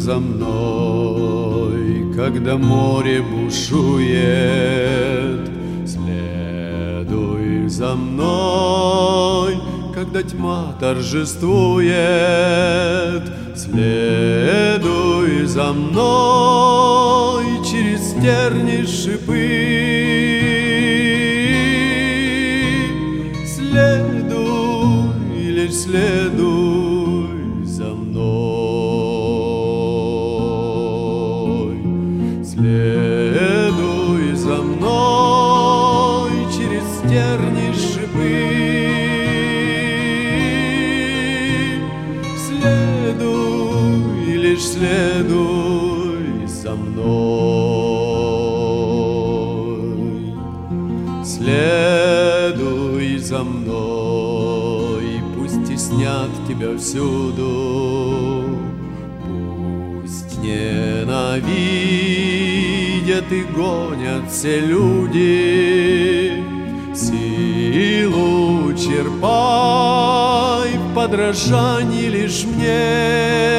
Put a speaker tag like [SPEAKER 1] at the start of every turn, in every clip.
[SPEAKER 1] за мной, когда море бушует. Следуй за мной, когда тьма торжествует. Следуй за мной через терни, шипы. Следуй, лишь следуй за мной. Следуй за мной через терни, шипы. Следуй, лишь следуй за мной. Следуй за мной, пусть теснят тебя всюду, пусть ненавидят и гонят все люди. Силу черпай в подражании лишь мне.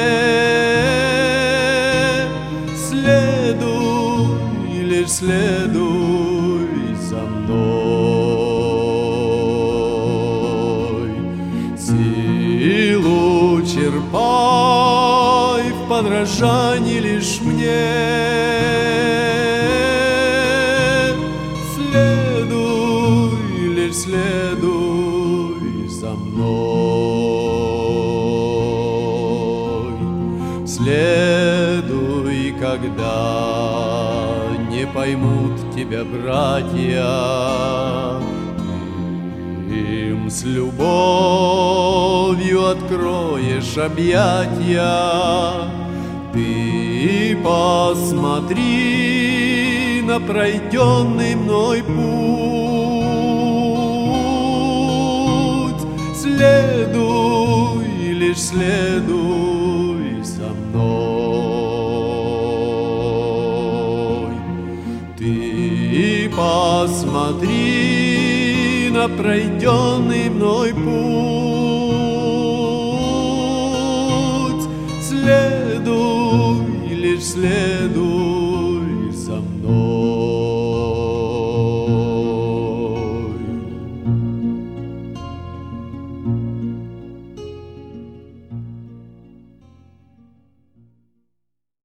[SPEAKER 1] Следуй, лишь следуй за мной. Силу черпай в подражании лишь мне. Следуй, лишь следуй за мной. Следуй, когда не поймут тебя братья, им с любовью откроешь объятья. Ты посмотри на пройденный мной путь. Следуй, лишь следуй за мной. Ты посмотри на пройденный мной путь. Следуй, лишь следуй